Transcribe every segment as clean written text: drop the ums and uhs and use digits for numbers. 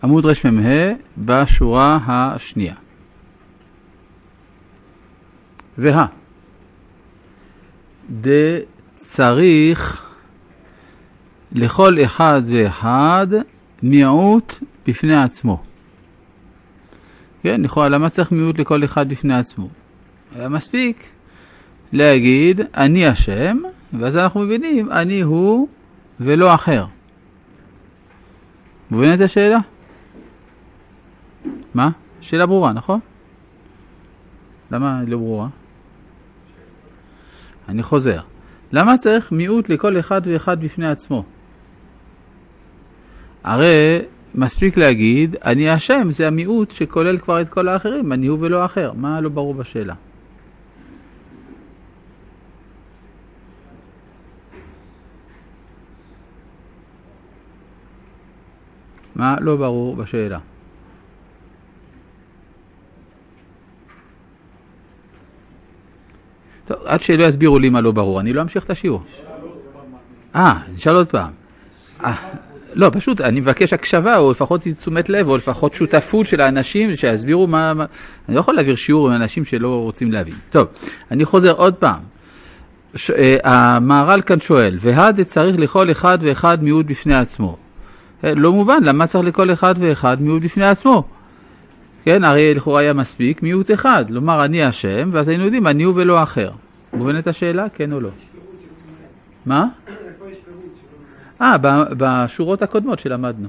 עמוד רמ"ה בשורה השנייה. צריך לכל אחד ואחד מיעוט בפני עצמו. כן, לכאורה, למה צריך מיעוט לכל אחד בפני עצמו? היה מספיק להגיד אני השם, ואז אנחנו מבינים אני הוא ולא אחר. מבינים את השאלה? מה? שאלה ברורה, נכון? למה לא ברורה? אני חוזר. למה צריך מיעוט לכל אחד ואחד בפני עצמו? הרי מספיק להגיד, אני השם, זה המיעוט שכולל כבר את כל האחרים, אני הוא ולא אחר. מה לא ברור בשאלה? מה לא ברור בשאלה? טוב, עד שלא יסבירו לי מה לא ברור, אני לא אמשיך את השיעור. נשאל עוד פעם. לא, פשוט, אני מבקש הקשבה, או לפחות תשומת לב, או לפחות שותפות של האנשים שיסבירו מה... אני לא יכול להעביר שיעור עם אנשים שלא רוצים להבין. טוב, אני חוזר עוד פעם. המהר"ל כאן שואל, צריך לכל אחד ואחד מיעוט בפני עצמו. לא מובן, למה צריך לכל אחד ואחד מיעוט בפני עצמו? כן, הרי לכאורה היה מספיק מיעוט אחד, לומר אני השם, ואז היינו יודעים, אני הוא ולא אחר. מובן את השאלה, כן או לא? מה? איפה יש פירוט? בשורות הקודמות שלמדנו.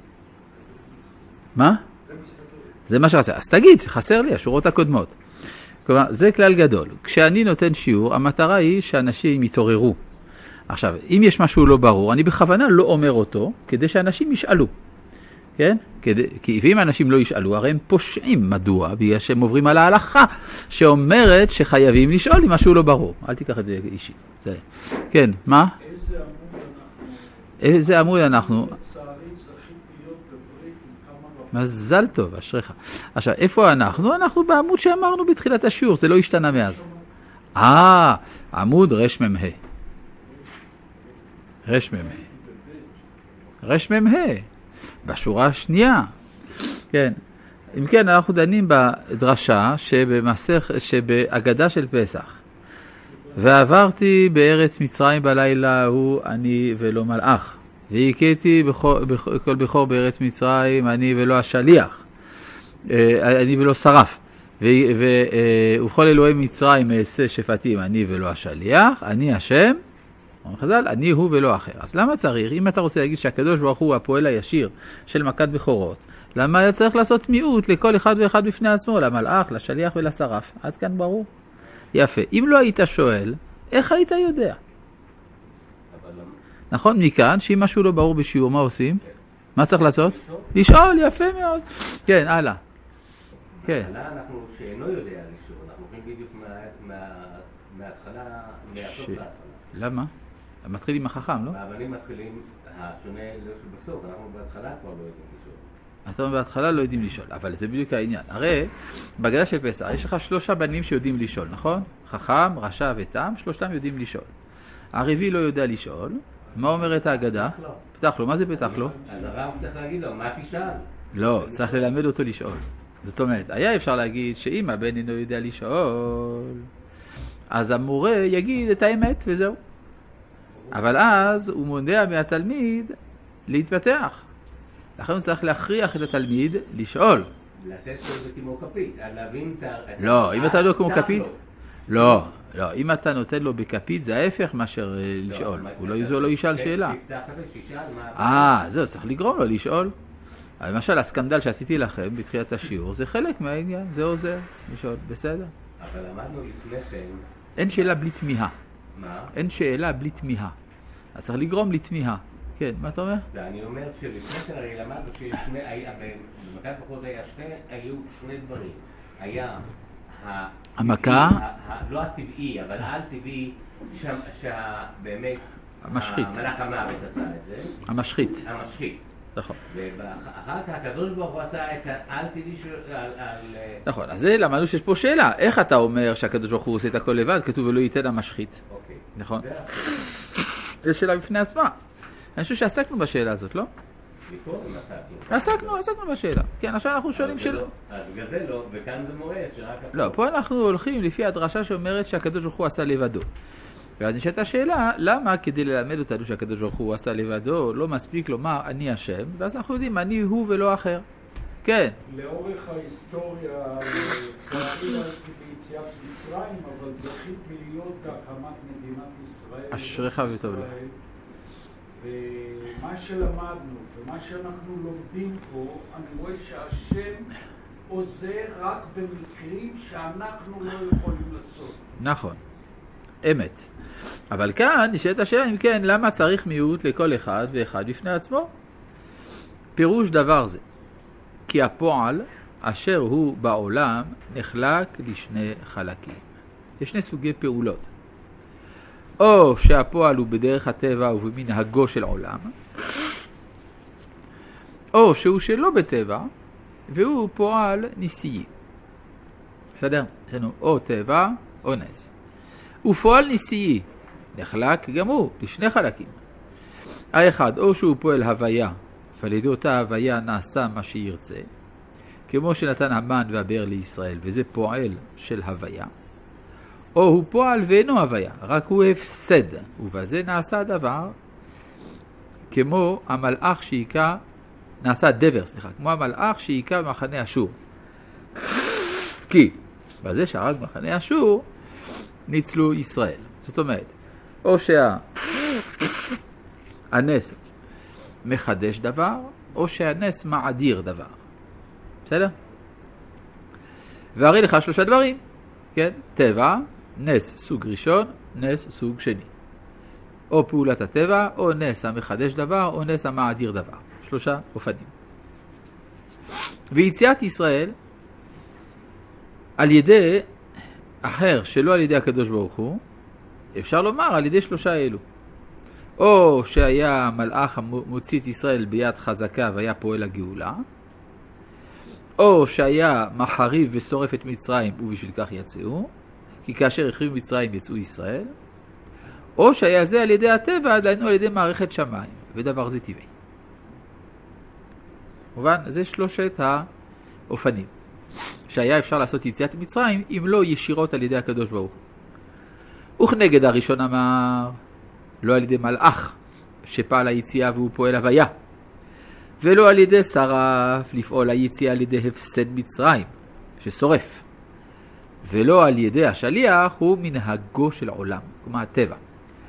מה? זה מה שחסר. אז תגיד, חסר לי, השורות הקודמות. כלומר, זה כלל גדול. כשאני נותן שיעור, המטרה היא שאנשים יתעוררו. עכשיו, אם יש משהו לא ברור, אני בכוונה לא אומר אותו, כדי שאנשים ישאלו. כן? כי אם אנשים לא ישאלו, הרי הם פושעים. מדוע? בגלל שהם עוברים על ההלכה, שאומרת שחייבים לשאול אם משהו לא ברור. אל תיקח את זה אישי. כן, מה? איזה עמוד אנחנו? מזל טוב, אשריך. עכשיו, איפה אנחנו? אנחנו בעמוד שאמרנו בתחילת השיעור, זה לא השתנה מאז. עמוד רמ"ה. רמ"ה. בשורה השנייה. כן. אם כן, אנחנו דנים בדרשה שבאגדה של פסח. ועברתי בארץ מצרים בלילה הוא אני ולא מלאך. והכיתי כל בכור בארץ מצרים אני ולא השליח. אני ולא שרף. וכל אלוהי מצרים אעשה שפטים אני ולא השליח. אני השם. חז"ל, אני הוא ולא אחר. אז למה צריך? אם אתה רוצה להגיד שהקדוש ברוך הוא הפועל הישיר של מכת בכורות, למה היה צריך לעשות מיעוט לכל אחד ואחד בפני עצמו? למלאך, לשליח ולשרף. עד כאן ברור? יפה. אם לא היית שואל, איך היית יודע? נכון, מכאן, שאם משהו לא ברור בשיעור, מה עושים? מה צריך לעשות? לשאול, יפה מאוד. כן, הלאה. כן. אנחנו שאינו יודע לשאול, אנחנו הולכים בדיוק מההתחלה, מהסוף להתחלה. למה? מתחילים עם החכם, לא? אבל מתחילים, השונה לא שבסוף, אנחנו בהתחלה כבר לא יודעים לשאול. אתם בהתחלה לא יודעים לשאול, אבל זה בדיוק העניין. הרי בהגדה של פסח יש לך 3 בנים שיודעים לשאול, נכון? חכם, רשע ותם, 3 יודעים לשאול. הרביעי לא יודע לשאול. מה אומרת ההגדה? פתח לו. מה זה פתח לו? אז הרב צריך להגיד לו, מה תשאל? לא, צריך ללמד אותו לשאול. זאת אומרת, היה אפשר להגיד שאם הבן אינו יודע לשאול, אז המורה יגיד את האמת וזהו. אבל אז הוא מונע מהתלמיד להתפתח. לכן הוא צריך להכריח את התלמיד לשאול. לתת לו זה כמו כפית, להבין את... לא, אם אתה לא כמו כפית... לא, אם אתה נותן לו בכפית זה ההפך מאשר לשאול. הוא לא ישאל שאלה. זהו, צריך לגרום לו לשאול. למשל, הסקנדל שעשיתי לכם בתחילת השיעור, זה חלק מהעניין, זה עוזר לשאול, בסדר? אבל למדנו לפני כן... אין שאלה בלי תמיהה. מה? אין שאלה בלי תמיהה. אז צריך לגרום לתמיהה. כן, מה אתה אומר? אני אומר שלפני כן הרי למדנו במכת בכורות היו 2 דברים. היה המכה? לא הטבעי, אבל העל-טבעי, שבאמת המשחית. המלאך המוות עשה את זה. המשחית. נכון. ואחר כך הקדוש ברוך הוא עשה את העל-טבעי על... נכון, אז זה למדנו שיש פה שאלה. איך אתה אומר שהקדוש ברוך הוא עושה את הכל לבד? כתוב ולא ייתן המשחית. אוקיי. נכון. זו שאלה בפני עצמה. אני חושב שעסקנו בשאלה הזאת, לא? עסקנו בשאלה. כן, עכשיו אנחנו שואלים שלא. אז בגלל זה לא, וכאן זה מורה שרק... לא, פה אנחנו הולכים לפי הדרשה שאומרת שהקדוש ברוך הוא עשה לבדו. ואז נשאלת השאלה, למה כדי ללמד אותנו שהקדוש ברוך הוא עשה לבדו, לא מספיק לומר אני השם, ואז אנחנו יודעים אני הוא ולא אחר. כן. לאורך ההיסטוריה זכיתי ביציאת מצרים, אבל זכיתי להיות בהקמת מדינת ישראל. אשריך וטוב לך. ומה שלמדנו ומה שאנחנו לומדים פה, אני רואה שהשם עוזר רק במקרים שאנחנו לא יכולים לעשות. נכון, אמת. אבל כאן נשאלת השאלה אם כן, למה צריך מיעוט לכל אחד ואחד בפני עצמו? פירוש דבר זה, כי הפועל אשר הוא בעולם נחלק לשני חלקים. יש שני סוגי פעולות. או שהפועל הוא בדרך הטבע ובמנהגו של עולם, או שהוא שלא בטבע והוא פועל ניסי. בסדר? יש לנו או טבע או נס. ופועל ניסי נחלק גם הוא לשני חלקים. האחד, או שהוא פועל הוויה, ועל ידי אותה הוויה נעשה מה שירצה, כמו שנתן המן והבאר לישראל, וזה פועל של הוויה. או הוא פועל ואינו הוויה, רק הוא הפסד, ובזה נעשה דבר, כמו המלאך שיקע, נעשה דבר, כמו המלאך שיקע במחנה אשור. כי בזה שהרג מחנה אשור, ניצלו ישראל. זאת אומרת, או שהנס מחדש דבר, או שהנס מעדיר דבר. בסדר? והרי לך שלושה דברים, כן? טבע, נס סוג ראשון, נס סוג שני. או פעולת הטבע, או נס המחדש דבר, או נס המעדיר דבר. שלושה אופנים. ויציאת ישראל, על ידי אחר שלא על ידי הקדוש ברוך הוא, אפשר לומר על ידי שלושה אלו. או שהיה מלאך המוציא את ישראל ביד חזקה והיה פועל הגאולה, או שהיה מחריב ושורף את מצרים ובשביל כך יצאו, כי כאשר החריב מצרים יצאו ישראל, או שהיה זה על ידי הטבע, דהיינו על ידי מערכת שמיים, ודבר זה טבעי. מובן? זה שלושת האופנים. שהיה אפשר לעשות יציאת מצרים, אם לא ישירות על ידי הקדוש ברוך הוא. וכנגד הראשון אמר, לא על ידי מלאך שפעל היציאה והוא פועל הוויה, ולא על ידי שרף לפעול היציאה על ידי הפסד מצרים ששורף, ולא על ידי השליח הוא מנהגו של עולם, כלומר הטבע,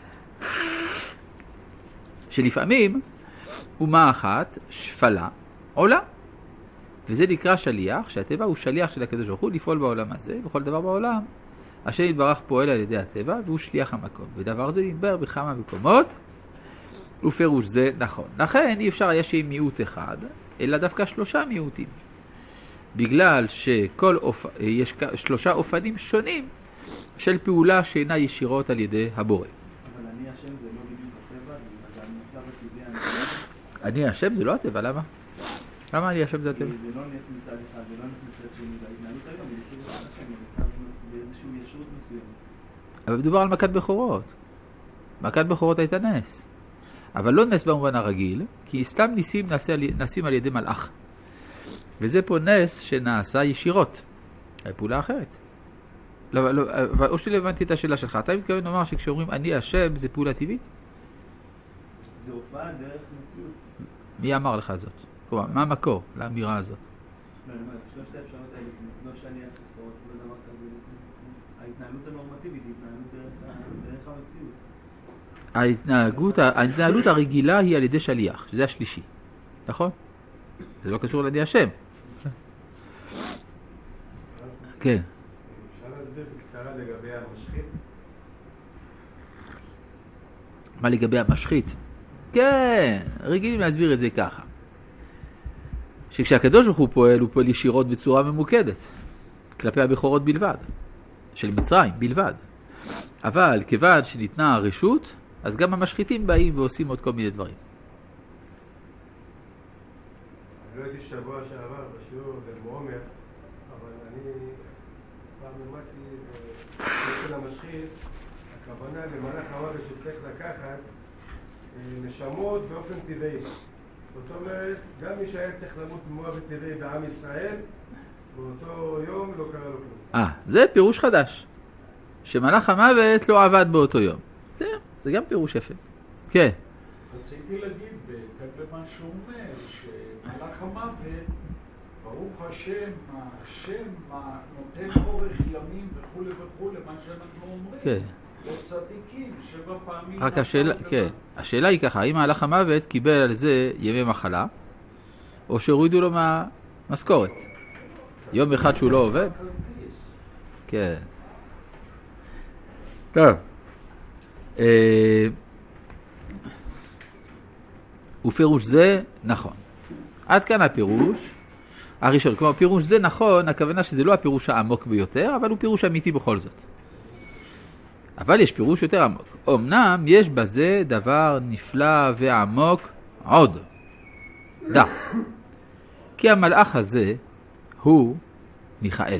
שלפעמים אומה אחת שפלה עולה, וזה נקרא שליח, שהטבע הוא שליח של הקדוש ברוך הוא לפעול בעולם הזה, בכל דבר בעולם השם יתברך פועל על ידי הטבע והוא שליח המקום, ודבר זה נדבר בכמה מקומות, ופירוש זה נכון. לכן אי אפשר היה שיהיה מיעוט אחד, אלא דווקא שלושה מיעוטים, בגלל יש שלושה אופנים שונים של פעולה שאינה ישירות על ידי הבורא. אבל אני השם זה לא בדיוק הטבע, זה המצב הטבעי. אני השם זה לא הטבע, למה? למה אני השם זה הטבע? זה לא נס מצד אחד, זה לא נס מצד שני, וההתנהלות היום היא כאילו על השם, באיזשהו ישרות מסוים. אבל מדובר על מכת בכורות. מכת בכורות הייתה נס. אבל לא נס במובן הרגיל, כי סתם ניסים נעשים על ידי מלאך. וזה פה נס שנעשה ישירות. פעולה אחרת. אבל או שלי הבנתי את השאלה שלך. אתה מתכוון לומר שכשאומרים אני השם זה פעולה טבעית? זה הופעה דרך מציאות. מי אמר לך זאת? כלומר, מה המקור לאמירה הזאת? לא, אני אומר, שלושת האפשרויות האלה, לא שאני אחסורות, לא דבר כזה. ההתנהלות הנורמטיבית היא התנהלות דרך המציאות. ההתנהלות הרגילה היא על ידי שליח, שזה השלישי. נכון? זה לא קשור לידי השם. כן. אפשר להסביר בקצרה לגבי המשחית? מה לגבי המשחית? כן, רגילים להסביר את זה ככה. שכשהקדוש ברוך הוא פועל ישירות בצורה ממוקדת, כלפי הבכורות בלבד, של מצרים בלבד. אבל כיוון שניתנה הרשות, אז גם המשחיתים באים ועושים עוד כל מיני דברים. אני לא הייתי שבוע שעבר בשיעור במועומר, אבל אני פעם למדתי אצל המשחית, הכוונה למלאך המוות שצריך לקחת נשמות באופן טבעי. זאת אומרת, גם מי שהיה צריך למות מוות טבעי בעם ישראל, באותו יום לא קרה לו כלום. זה פירוש חדש. שמלאך המוות לא עבד באותו יום. זה גם פירוש יפה. כן. רציתי להגיד, בהתאם למה שהוא אומר, שמלאך המוות, ברוך השם, השם נותן אורך ימים וכו' וכו', מה שאנחנו אומרים. כן. לא צדיקים, 7 פעמים. רק השאלה היא ככה, האם מלאך המוות קיבל על זה ימי מחלה, או שהורידו לו מהמשכורת? יום אחד שהוא לא עובד? כן. טוב. ופירוש זה נכון. עד כאן הפירוש הראשון. כלומר, פירוש זה נכון, הכוונה שזה לא הפירוש העמוק ביותר, אבל הוא פירוש אמיתי בכל זאת. אבל יש פירוש יותר עמוק. אמנם יש בזה דבר נפלא ועמוק עוד. דע. כי המלאך הזה הוא מיכאל.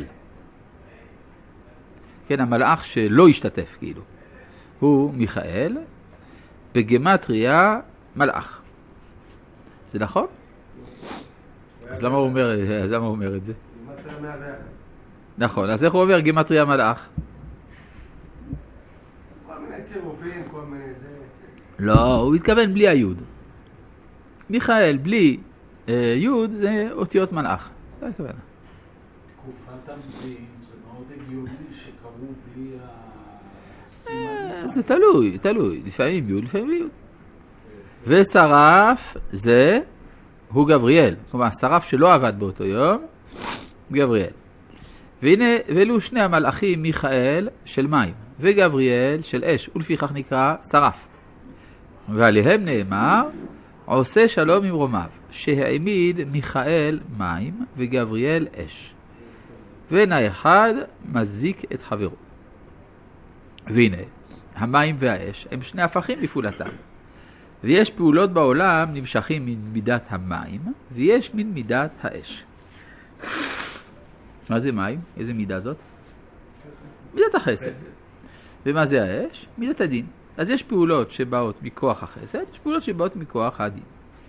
כן, המלאך שלא השתתף כאילו. הוא מיכאל, בגמטריה מלאך. זה נכון? אז למה הוא אומר את זה? גמטריה 101. נכון, אז איך הוא אומר גמטריה מלאך? כל מיני צירופים, כל מיני זה... לא, הוא מתכוון בלי היוד. מיכאל בלי יוד זה אותיות מלאך. זה הכוונה. תקופת הנביאים זה מאוד הגיוני שקראו בלי הסימנים. זה תלוי. לפעמים יוד, לפעמים יוד. ושרף זה הוא גבריאל. כלומר, שרף שלא עבד באותו יום, גבריאל. והנה, ואלו שני המלאכים, מיכאל של מים וגבריאל של אש, ולפיכך נקרא שרף. ועליהם נאמר, עושה שלום עם רומיו, שהעמיד מיכאל מים וגבריאל אש. ואין האחד מזיק את חברו. והנה, המים והאש הם שני הפכים לפעולתם. ויש פעולות בעולם נמשכים מן מידת המים, ויש מן מידת האש. מה זה מים? איזה מידה זאת? מידת החסד. ומה זה האש? מידת הדין. אז יש פעולות שבאות מכוח החסד, יש פעולות שבאות מכוח הדין.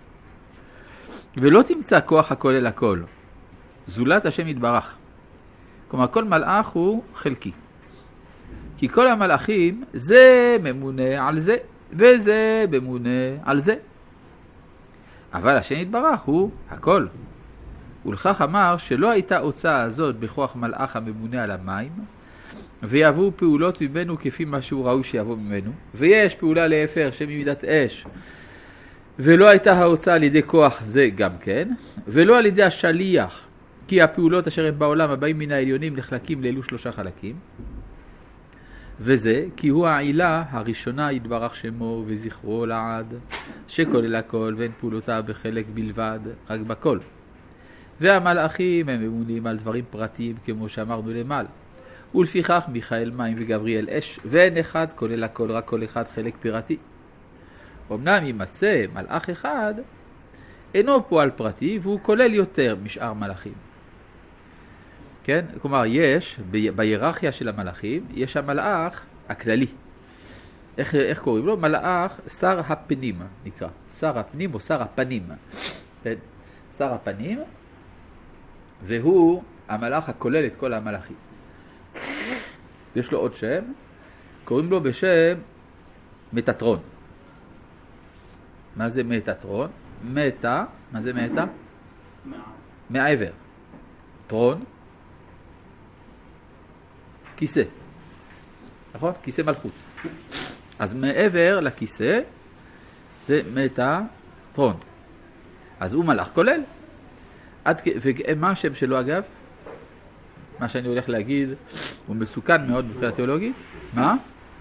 ולא תמצא כוח הכולל הכל, זולת השם יתברך. כלומר, כל מלאך הוא חלקי. כי כל המלאכים זה ממונה על זה, וזה ממונה על זה. אבל השם יתברך הוא הכל. ולכך אמר שלא הייתה הוצאה הזאת בכוח מלאך הממונה על המים, ויבואו פעולות ממנו כפי מה שהוא ראוי שיבוא ממנו. ויש פעולה להפך שממידת אש, ולא הייתה ההוצאה על ידי כוח זה גם כן, ולא על ידי השליח, כי הפעולות אשר הם בעולם הבאים מן העליונים נחלקים לאלו 3 חלקים. וזה כי הוא העילה הראשונה יתברך שמו וזכרו לעד, שכולל הכל ואין פעולותיו בחלק בלבד, רק בכל. והמלאכים הם ממונים על דברים פרטיים כמו שאמרנו למעלה. ולפיכך מיכאל מים וגבריאל אש, ואין אחד כולל הכל, רק כל אחד חלק פירתי. אמנם יימצא מלאך אחד, אינו פועל פרטי והוא כולל יותר משאר מלאכים. כן? כלומר, יש, בהיררכיה של המלאכים, יש המלאך הכללי. איך קוראים לו? מלאך שר הפנים, נקרא. שר הפנים או שר הפנים. כן? שר הפנים, והוא המלאך הכולל את כל המלאכים. יש לו עוד שם, קוראים לו בשם מטטרון. מה זה מטטרון? מטה, מה זה מטה? מעבר. טרון, כיסא. נכון? כיסא מלכות. אז מעבר לכיסא זה מטטרון. אז הוא מלאך כולל. ומה השם שלו אגב? מה שאני הולך להגיד הוא מסוכן מאוד מבחינה תיאולוגית. מה?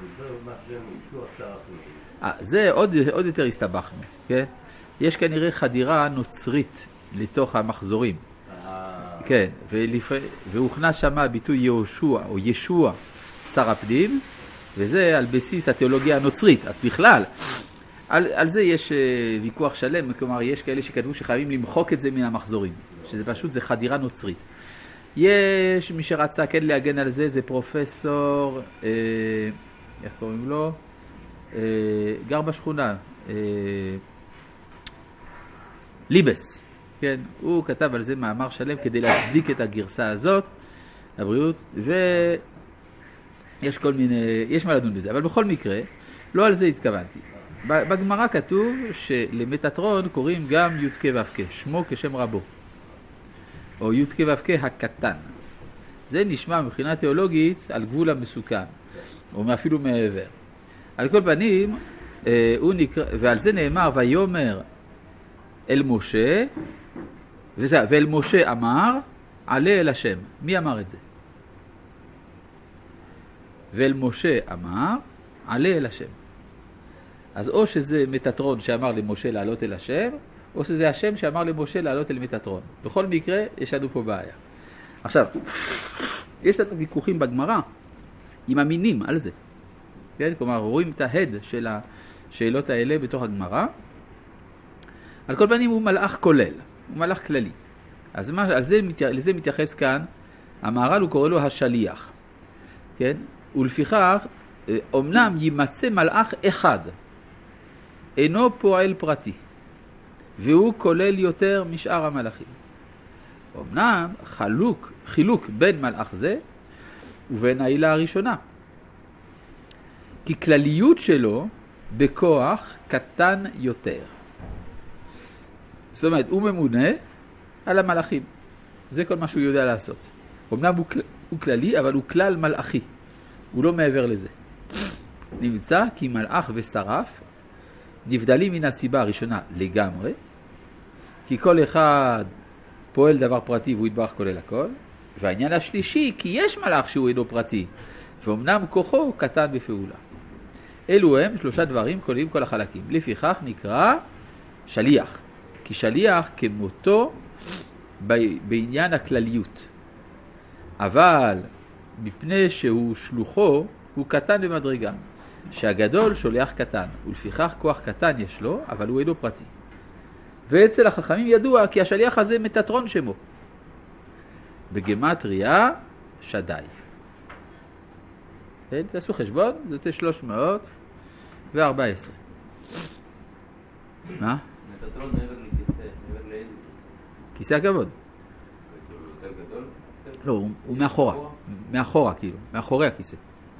זה עוד יותר הסתבכנו, כן? יש כנראה חדירה נוצרית לתוך המחזורים. כן, והוכנס שם הביטוי יהושע או ישוע שר הפנים, וזה על בסיס התיאולוגיה הנוצרית. אז בכלל, על זה יש ויכוח שלם, כלומר יש כאלה שכתבו שחייבים למחוק את זה מן המחזורים, שזה פשוט זה חדירה נוצרית. יש מי שרצה כן להגן על זה, זה פרופסור, איך קוראים לו? גר בשכונה, ליבס, כן, הוא כתב על זה מאמר שלם כדי להצדיק את הגרסה הזאת, הבריאות, ויש כל מיני, יש מה לדון בזה, אבל בכל מקרה, לא על זה התכוונתי. בגמרא כתוב שלמטטרון קוראים גם י' כ' ו' כ', שמו כשם רבו, או י' כ' ו' כ' הקטן. זה נשמע מבחינה תיאולוגית על גבול המסוכן, או אפילו מעבר. על כל פנים, ועל זה נאמר, ויאמר אל משה, ואל משה אמר, עלה אל השם. מי אמר את זה? ואל משה אמר, עלה אל השם. אז או שזה מטטרון שאמר למשה לעלות אל השם, או שזה השם שאמר למשה לעלות אל מטטרון. בכל מקרה, יש לנו פה בעיה. עכשיו, יש לנו ויכוחים בגמרא עם המינים על זה. כן? כלומר, רואים את ההד של השאלות האלה בתוך הגמרא. על כל פנים הוא מלאך כולל, הוא מלאך כללי. אז לזה מתייחס כאן, המהר"ל הוא קורא לו השליח. כן? ולפיכך, אמנם יימצא מלאך אחד, אינו פועל פרטי, והוא כולל יותר משאר המלאכים. אמנם חילוק בין מלאך זה ובין העילה הראשונה. כי כלליות שלו בכוח קטן יותר. זאת אומרת, הוא ממונה על המלאכים. זה כל מה שהוא יודע לעשות. אמנם הוא כללי, אבל הוא כלל מלאכי. הוא לא מעבר לזה. נמצא כי מלאך ושרף נבדלים מן הסיבה הראשונה לגמרי, כי כל אחד פועל דבר פרטי והוא יתברך כולל הכל, והעניין השלישי, כי יש מלאך שהוא אינו פרטי, ואומנם כוחו קטן בפעולה. אלו הם שלושה דברים כוללים כל החלקים. לפיכך נקרא שליח, כי שליח כמותו בעניין הכלליות. אבל מפני שהוא שלוחו, הוא קטן במדרגה, שהגדול שולח קטן, ולפיכך כוח קטן יש לו, אבל הוא אינו פרטי. ואצל החכמים ידוע כי השליח הזה מטטרון שמו. בגמטריה שדאי. תעשו חשבון, זה יוצא 314. מה? מטטרון מעבר לכיסא, מעבר לאיזה כיסא הכבוד. יותר גדול? לא, הוא מאחורה. מאחורה כאילו, מאחורי הכיסא.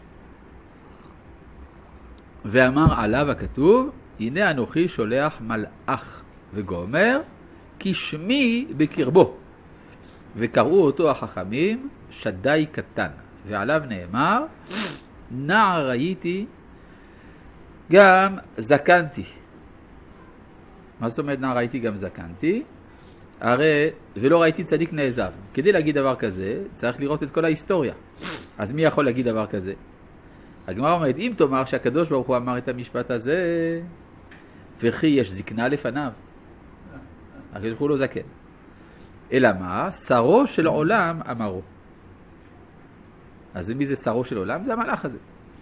ואמר עליו הכתוב, הנה אנוכי שולח מלאך וגומר, כי שמי בקרבו. וקראו אותו החכמים שדאי קטן. ועליו נאמר, נער הייתי, גם זקנתי. מה זאת אומרת נער הייתי גם זקנתי? הרי, ולא ראיתי צדיק נעזב. כדי להגיד דבר כזה, צריך לראות את כל ההיסטוריה. אז מי יכול להגיד דבר כזה? הגמרא אומרת, אם תאמר שהקדוש ברוך הוא אמר את המשפט הזה, וכי יש זקנה לפניו. הקדוש ברוך הוא לא זקן. אלא מה? שרו של עולם אמרו. אז מי זה שרו של עולם? זה המלאך הזה.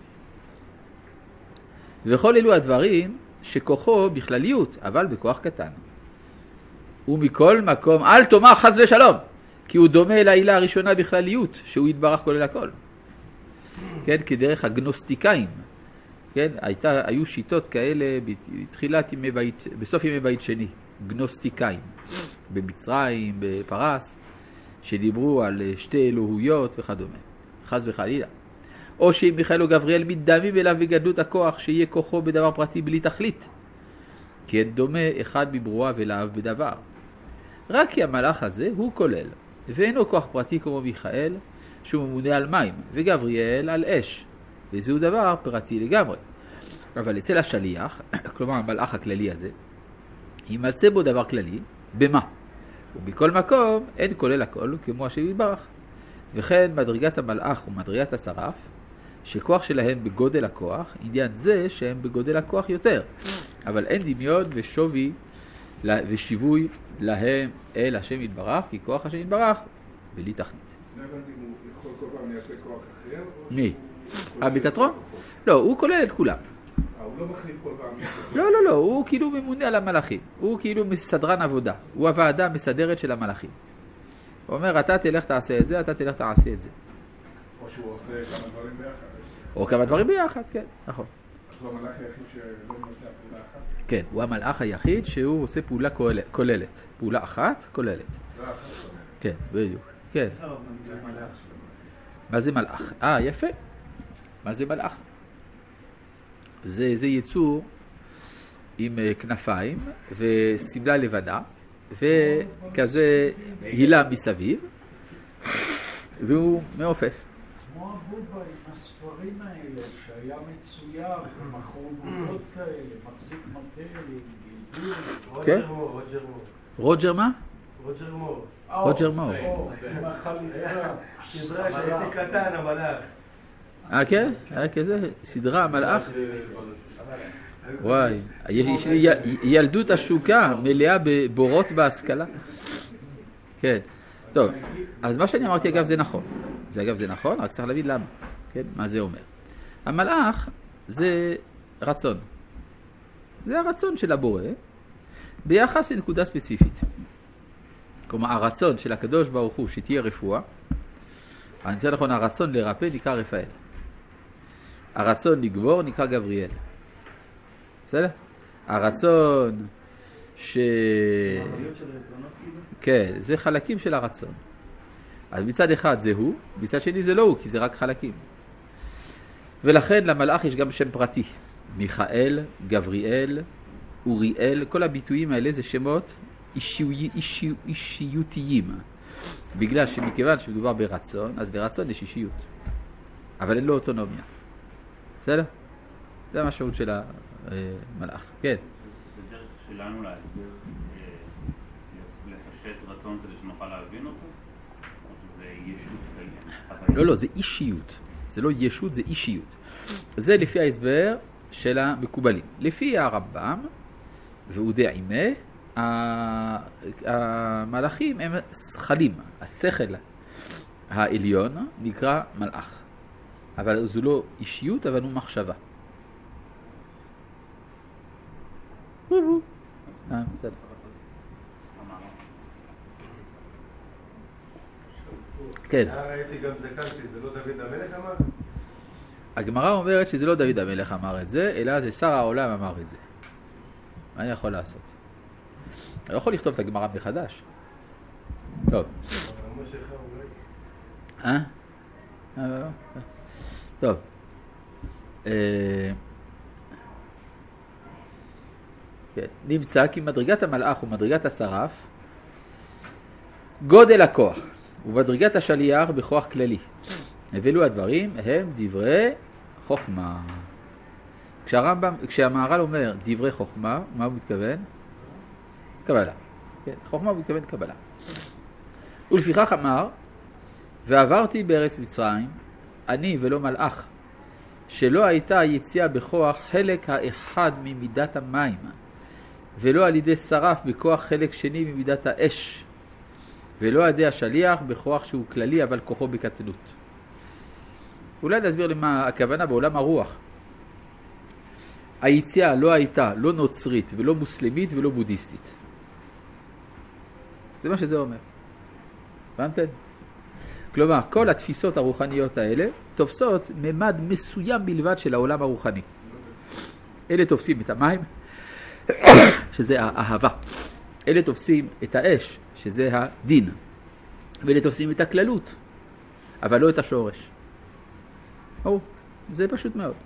וכל אלו הדברים שכוחו בכלליות, אבל בכוח קטן. ומכל מקום, אל תאמר חס ושלום, כי הוא דומה לעילה הראשונה בכלליות, שהוא יתברך כולל הכל. כן, כדרך הגנוסטיקאים. כן, היו שיטות כאלה בסוף ימי בית שני, גנוסטיקאים, במצרים, בפרס, שדיברו על שתי אלוהויות וכדומה, חס וחלילה. או שאם מיכאל או גבריאל מתדמים אליו בגדלות הכוח, שיהיה כוחו בדבר פרטי בלי תכלית, כי את דומה אחד בברורה ולאו בדבר. רק כי המלאך הזה הוא כולל, ואינו כוח פרטי כמו מיכאל, שהוא ממונה על מים, וגבריאל על אש, וזהו דבר פרטי לגמרי. אבל אצל השליח, כלומר המלאך הכללי הזה, יימצא בו דבר כללי, במה? ובכל מקום אין כולל הכל כמו השם יתברך. וכן מדרגת המלאך ומדרגת השרף, שכוח שלהם בגודל הכוח, עניין זה שהם בגודל הכוח יותר. אבל אין דמיון ושווי ושיווי להם אל השם יתברך, כי כוח השם יתברך בלי תכלית. לא הבנתי אם הוא יכול כל פעם לייצא כוח אחר? מי? המטטרון? לא, הוא כולל את כולם. הוא לא מחליף כל פעם? לא, הוא כאילו ממונה על המלאכים. הוא כאילו מסדרן עבודה. הוא הוועדה המסדרת של המלאכים. הוא אומר, אתה תלך תעשה את זה, אתה תלך תעשה את זה. או שהוא עושה כמה דברים ביחד. או כמה דברים ביחד, כן, נכון. הוא המלאך היחיד שלא מבצע פעולה אחת? כן, הוא המלאך היחיד שהוא עושה פעולה כוללת. פעולה אחת כוללת. לא אחת כוללת. כן, בדיוק. כן. מה זה מלאך? יפה. מה זה מלאך? זה יצור עם כנפיים וסמלה לבנה וכזה הילה מסביב והוא מעופף. כמו הבובה עם הספרים האלה שהיה מצויר ומכרו בובות כאלה, מחזיק מטל עם גלגול. כן? רוג'ר מה? רוג'ר מור. רוג'ר מור. עם החליפה. סדרה שהייתי קטן, המלאך. כן? היה כזה? סדרה המלאך? וואי, יש לי ילדות השוקה מלאה בבורות בהשכלה. כן. טוב, אז מה שאני אמרתי אגב זה נכון. זה נכון, רק צריך להבין למה. כן? מה זה אומר? המלאך זה רצון. זה הרצון של הבורא ביחס לנקודה ספציפית. כלומר, הרצון של הקדוש ברוך הוא שתהיה רפואה, אני רוצה נכון, הרצון לרפא נקרא רפאל. הרצון לגבור נקרא גבריאל. בסדר? הרצון כן, זה חלקים של הרצון. אז מצד אחד זה הוא, מצד שני זה לא הוא, כי זה רק חלקים. ולכן למלאך יש גם שם פרטי. מיכאל, גבריאל, אוריאל, כל הביטויים האלה זה שמות אישיותיים. בגלל שמכיוון שמדובר ברצון, אז לרצון יש אישיות. אבל אין לו אוטונומיה. בסדר? זה המשמעות של המלאך. כן. זה דרך שלנו להסביר, לפשט רצון כדי שנוכל להבין אותו? או שזה ישות קיימת? לא, זה אישיות. זה לא ישות, זה אישיות. זה לפי ההסבר של המקובלים. לפי הרמב"ם, והוא די עימה, המלאכים הם שכלים. השכל העליון נקרא מלאך. אבל זו לא אישיות, אבל הוא מחשבה. בסדר. כן. ראיתי גם זקנתי, זה לא דוד המלך אמר? הגמרא אומרת שזה לא דוד המלך אמר את זה, אלא זה שר העולם אמר את זה. מה אני יכול לעשות? אני לא יכול לכתוב את הגמרא מחדש. טוב. טוב. נמצא כי מדרגת המלאך ומדרגת השרף גודל הכוח ומדרגת השליח בכוח כללי. ואלו הדברים הם דברי חוכמה. כשהמהר"ל אומר דברי חוכמה, מה הוא מתכוון? קבלה. כן, חוכמה הוא מתכוון קבלה. ולפיכך אמר, ועברתי בארץ מצרים, אני ולא מלאך, שלא הייתה היציאה בכוח חלק האחד ממידת המים, ולא על ידי שרף בכוח חלק שני ממידת האש, ולא על ידי השליח בכוח שהוא כללי אבל כוחו בקטנות. אולי נסביר למה הכוונה בעולם הרוח. היציאה לא הייתה לא נוצרית ולא מוסלמית ולא בודהיסטית. זה מה שזה אומר. הבנתם? כלומר, כל התפיסות הרוחניות האלה תופסות ממד מסוים בלבד של העולם הרוחני. אלה תופסים את המים, שזה האהבה. אלה תופסים את האש, שזה הדין. ואלה תופסים את הכללות, אבל לא את השורש. זה פשוט מאוד.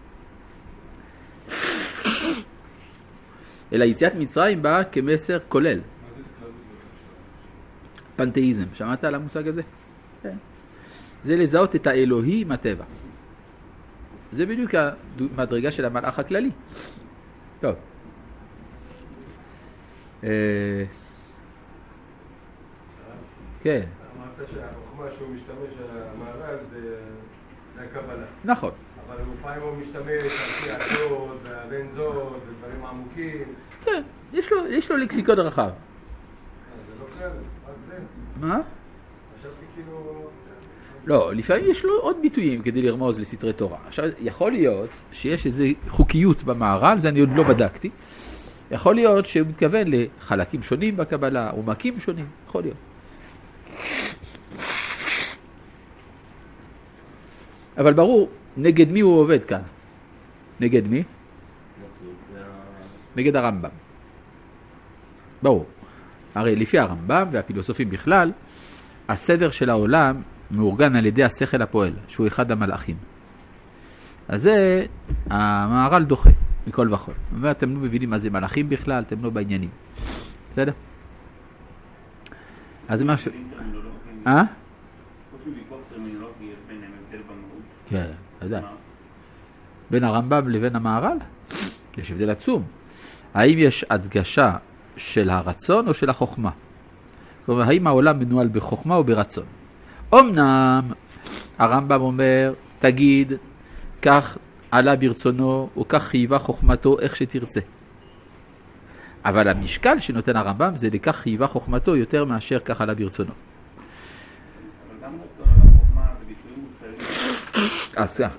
אלא יציאת מצרים באה כמסר כולל. מה זה כללות? פנתאיזם. שמעת על המושג הזה? כן. זה לזהות את האלוהי עם הטבע. זה בדיוק המדרגה של המלאך הכללי. טוב. כן. אמרת שהחוכמה שהוא משתמש על המהר"ל זה הקבלה. נכון. אבל לפעמים הוא משתמש על פי הסוד והבן זוד ודברים עמוקים. כן, יש לו לקסיקון רחב. זה לא כלל, רק זה. מה? חשבתי כאילו... לא, לפעמים יש לו עוד ביטויים כדי לרמוז לסתרי תורה. עכשיו, יכול להיות שיש איזו חוקיות במהר"ל, זה אני עוד לא בדקתי. יכול להיות שהוא מתכוון לחלקים שונים בקבלה, עומקים שונים, יכול להיות. אבל ברור, נגד מי הוא עובד כאן? נגד מי? נגד הרמב"ם. ברור. הרי לפי הרמב"ם והפילוסופים בכלל, הסדר של העולם מאורגן על ידי השכל הפועל, שהוא אחד המלאכים. אז זה המהר"ל דוחה מכל וכל. הוא אומר, אתם לא מבינים מה זה מלאכים בכלל, אתם לא בעניינים. בסדר? אז מה ש... חוץ מוויכוח טרמינולוגי יש ביניהם הבדל במהות. כן, ודאי. בין הרמב"ם לבין המהר"ל יש הבדל עצום. האם יש הדגשה של הרצון או של החוכמה? כלומר, האם העולם מנוהל בחוכמה או ברצון? אמנם הרמב"ם אומר, תגיד, כך עלה ברצונו או כך חייבה חוכמתו איך שתרצה. אבל המשקל שנותן הרמב"ם זה לכך חייבה חוכמתו יותר מאשר כך עלה ברצונו. אבל גם רצון על החוכמה זה ביטויים מושלמים.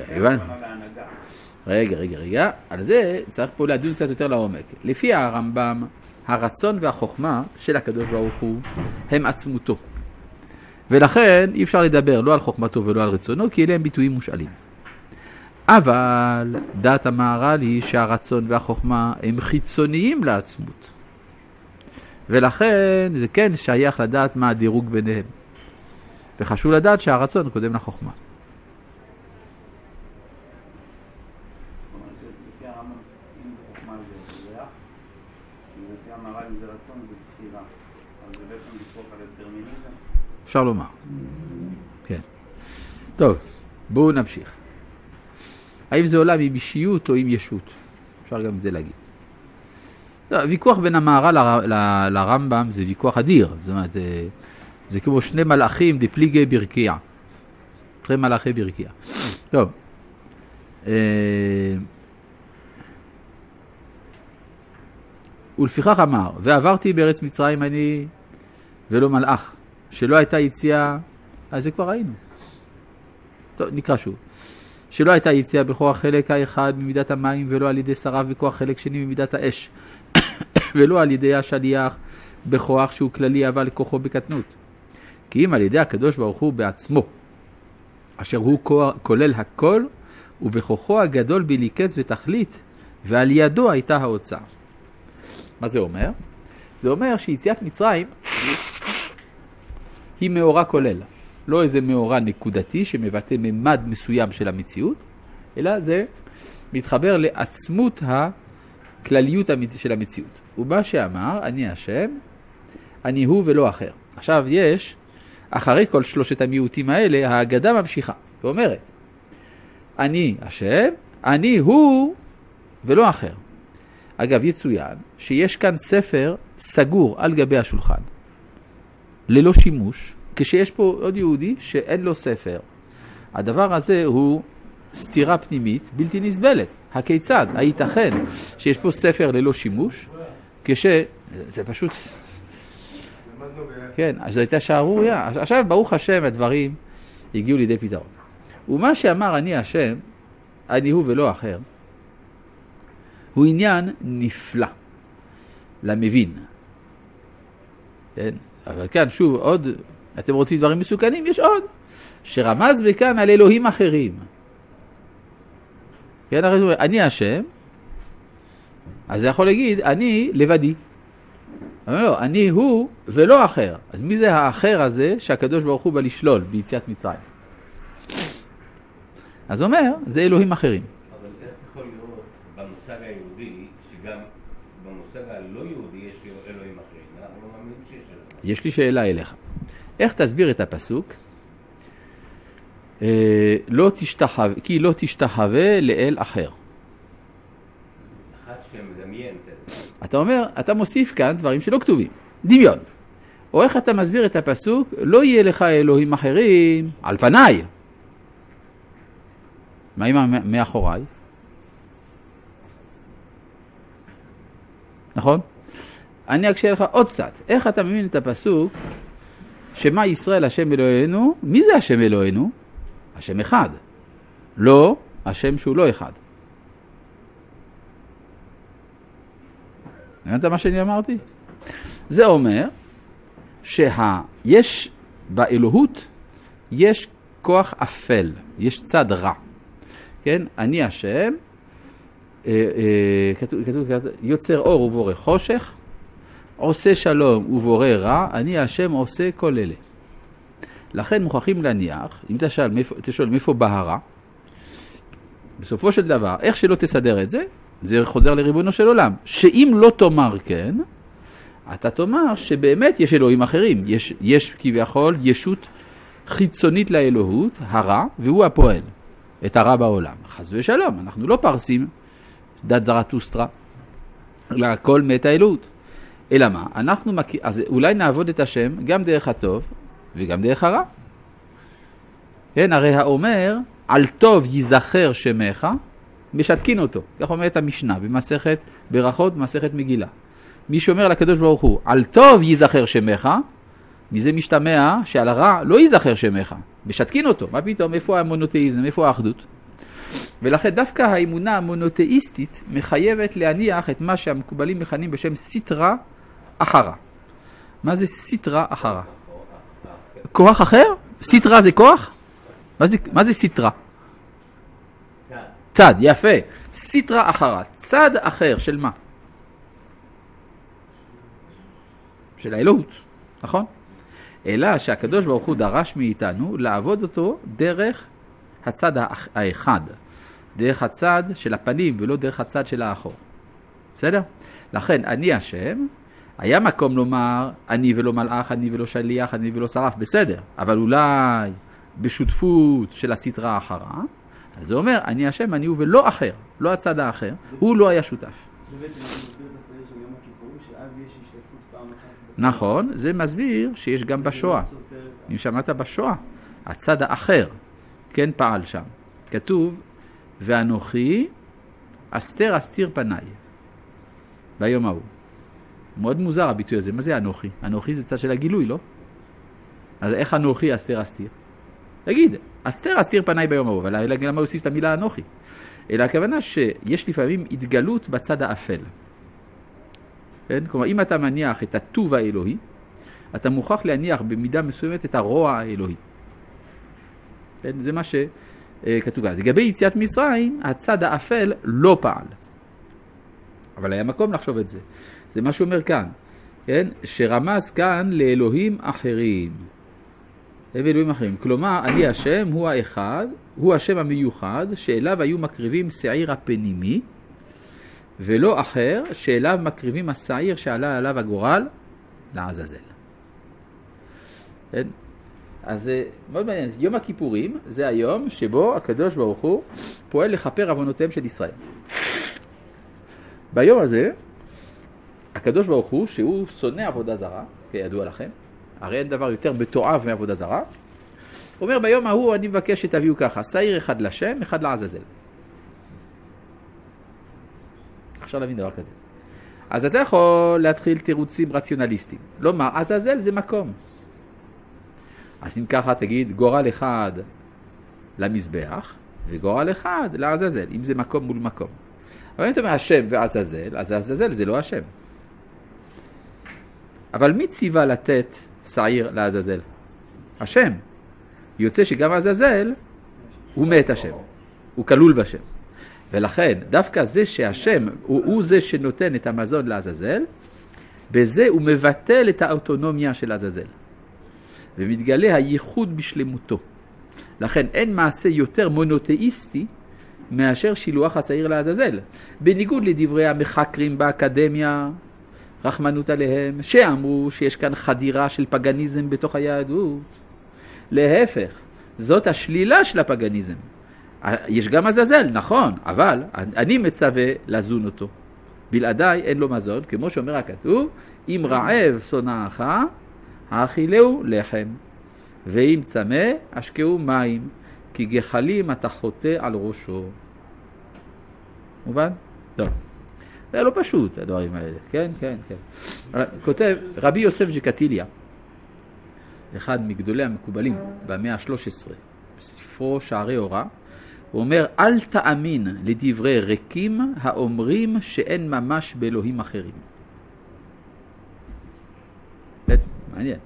רגע. על זה צריך פה לדון קצת יותר לעומק. לפי הרמב"ם, הרצון והחוכמה של הקדוש ברוך הוא הם עצמותו. ולכן אי אפשר לדבר לא על חוכמתו ולא על רצונו, כי אלה הם ביטויים מושאלים. אבל דעת המהר"ל היא שהרצון והחוכמה הם חיצוניים לעצמות. ולכן זה כן שייך לדעת מה הדירוג ביניהם. וחשוב לדעת שהרצון קודם לחוכמה. לפי הרמב"ם, אם זה חוכמה זה ריח, ולפי המהר"ל אם זה רצון זה בחירה. אז זה בעצם ויכוח על הדטרמיניזם. אפשר לומר. כן. טוב, בואו נמשיך. האם זה עולם עם אישיות או עם ישות? אפשר גם את זה להגיד. ויכוח בין המהר"ל לרמב"ם זה ויכוח אדיר. זאת אומרת, זה כמו שני מלאכים דפליגי ברקיע. שני מלאכי ברקיע. טוב. ולפיכך אמר, ועברתי בארץ מצרים אני ולא מלאך, שלא הייתה יציאה, אז זה כבר ראינו. טוב, נקרא שוב. שלא הייתה יציאה בכוח חלק האחד ממידת המים, ולא על ידי שרף בכוח חלק שני ממידת האש, ולא על ידי השליח בכוח שהוא כללי אבל לכוחו בקטנות. כי אם על ידי הקדוש ברוך הוא בעצמו, אשר הוא כולל הכל, ובכוחו הגדול בליקץ ותכלית, ועל ידו הייתה ההוצאה. מה זה אומר? זה אומר שיציאת מצרים היא מאורע כולל. לא איזה מאורע נקודתי שמבטא ממד מסוים של המציאות, אלא זה מתחבר לעצמות הכלליות של המציאות. ומה שאמר, אני השם, אני הוא ולא אחר. עכשיו יש, אחרי כל שלושת המיעוטים האלה, ההגדה ממשיכה. ואומרת, אני השם, אני הוא ולא אחר. אגב, יצוין שיש כאן ספר סגור על גבי השולחן, ללא שימוש, כשיש פה עוד יהודי שאין לו ספר. הדבר הזה הוא סתירה פנימית בלתי נסבלת. הכיצד? הייתכן שיש פה ספר ללא שימוש, זה פשוט... כן, אז זו הייתה שערוריה. עכשיו, ברוך השם, הדברים הגיעו לידי פתרון. ומה שאמר אני השם, אני הוא ולא אחר, הוא עניין נפלא למבין. כן? אבל כאן שוב עוד, אתם רוצים דברים מסוכנים? יש עוד. שרמז בכאן על אלוהים אחרים. כן? הרי אני השם, אז זה יכול להגיד, אני לבדי. אבל לא, אני הוא ולא אחר. אז מי זה האחר הזה שהקדוש ברוך הוא בא לשלול ביציאת מצרים? אז אומר, זה אלוהים אחרים. אבל איך יכול להיות במושג היהודי, שגם במושג הלא יהודי יש אלוהים אחרים? אנחנו לא מאמינים שיש אלוהים. יש לי שאלה אליך. איך תסביר את הפסוק? כי לא תשתחווה לאל אחר. אחד שמדמיין. אתה אומר, אתה מוסיף כאן דברים שלא כתובים. דמיון. או איך אתה מסביר את הפסוק? לא יהיה לך אלוהים אחרים על פניי. מה עם מאחוריי? נכון? אני אקשה לך עוד קצת. איך אתה מבין את הפסוק שמה ישראל השם אלוהינו? מי זה השם אלוהינו? השם אחד. לא השם שהוא לא אחד. הבנת מה שאני אמרתי? זה אומר שיש באלוהות יש כוח אפל, יש צד רע. כן? אני השם, כתוב, יוצר אור ובורא חושך, עושה שלום ובורא רע, אני השם עושה כל אלה. לכן מוכרחים להניח, אם תשאל מאיפה בא הרע, בסופו של דבר, איך שלא תסדר את זה, זה חוזר לריבונו של עולם. שאם לא תאמר כן, אתה תאמר שבאמת יש אלוהים אחרים. יש כביכול ישות חיצונית לאלוהות, הרע, והוא הפועל את הרע בעולם. חס ושלום, אנחנו לא פרסים דת זרטוסטרה, אלא הכל מת האלוהות. אלא מה? אז אולי נעבוד את השם גם דרך הטוב וגם דרך הרע. כן, הרי האומר, על טוב ייזכר שמך, משתקין אותו. כך אומרת המשנה במסכת ברכות, במסכת מגילה. מי שאומר לקדוש ברוך הוא, על טוב ייזכר שמך, מזה משתמע שעל הרע לא ייזכר שמך. משתקין אותו. מה פתאום? איפה המונותאיזם? איפה האחדות? ולכן דווקא האמונה המונותאיסטית מחייבת להניח את מה שהמקובלים מכנים בשם סיטרה אחרה. מה זה סיטרה אחרה? כוח אחר? סיטרה זה כוח? מה זה סיטרה? צד, יפה. סיטרה אחרה. צד אחר של מה? של האלוהות, נכון? אלא שהקדוש ברוך הוא דרש מאיתנו לעבוד אותו דרך הצד האחד. דרך הצד של הפנים ולא דרך הצד של האחור. בסדר? לכן אני השם, היה מקום לומר אני ולא מלאך, אני ולא שליח, אני ולא שרף, בסדר. אבל אולי בשותפות של הסתרה האחרה, אז זה אומר אני השם, אני הוא ולא אחר, לא הצד האחר, הוא לא היה שותף. ובעצם אני מסביר את הסעיר של יום הכיפורים, שאז יש השתתפות פעם אחת. נכון, זה מסביר שיש גם בשואה. אם שמעת בשואה, הצד האחר כן פעל שם. כתוב, ואנוכי אסתר אסתיר פניי. ביום ההוא. מאוד מוזר הביטוי הזה. מה זה אנוכי? אנוכי זה צד של הגילוי, לא? אז איך אנוכי אסתר אסתיר? תגיד, אסתר אסתיר פניי ביום ההוא, אבל למה להוסיף את המילה אנוכי? אלא הכוונה שיש לפעמים התגלות בצד האפל. כן? כלומר, אם אתה מניח את הטוב האלוהי, אתה מוכרח להניח במידה מסוימת את הרוע האלוהי. כן? זה מה שכתוב. לגבי יציאת מצרים, הצד האפל לא פעל. אבל היה מקום לחשוב את זה. זה מה שאומר כאן. כן? שרמז כאן לאלוהים אחרים. אלוהים אחרים. כלומר, אני השם הוא האחד, הוא השם המיוחד, שאליו היו מקריבים שעיר הפנימי, ולא אחר, שאליו מקריבים השעיר שעלה עליו הגורל, לעזאזל. כן? אז זה מאוד מעניין. יום הכיפורים זה היום שבו הקדוש ברוך הוא פועל לכפר עוונותיהם של ישראל. ביום הזה, הקדוש ברוך הוא, שהוא שונא עבודה זרה, כידוע לכם, הרי אין דבר יותר מתועב מעבודה זרה, הוא אומר ביום ההוא אני מבקש שתביאו ככה, שעיר אחד לשם, אחד לעזאזל. אפשר להבין דבר כזה. אז אתה יכול להתחיל תירוצים רציונליסטיים. לומר, עזאזל זה מקום. אז אם ככה תגיד, גורל אחד למזבח, וגורל אחד לעזאזל, אם זה מקום מול מקום. אבל אם אתה אומר השם ועזאזל, אז עזאזל זה לא השם. אבל מי ציווה לתת שעיר לעזאזל? השם. יוצא שגם עזאזל הוא מת השם. הוא כלול בשם. ולכן, דווקא זה שהשם הוא זה שנותן את המזון לעזאזל, בזה הוא מבטל את האוטונומיה של עזאזל. ומתגלה הייחוד בשלמותו. לכן אין מעשה יותר מונותאיסטי מאשר שילוח השעיר לעזאזל. בניגוד לדברי המחקרים באקדמיה, רחמנות עליהם, שאמרו שיש כאן חדירה של פגניזם בתוך היהדות. להפך, זאת השלילה של הפגניזם. יש גם עזאזל, נכון, אבל אני מצווה לזון אותו. בלעדיי אין לו מזון, כמו שאומר הכתוב, אם רעב שונאך, האכילהו לחם, ואם צמא, השקעו מים, כי גחלים אתה חוטא על ראשו. מובן? טוב. זה לא פשוט, הדברים האלה. כן, כן, כן. כותב רבי יוסף ג'קטיליה, אחד מגדולי המקובלים במאה ה-13, בספרו שערי אורה, הוא אומר, אל תאמין לדברי ריקים האומרים שאין ממש באלוהים אחרים. מעניין.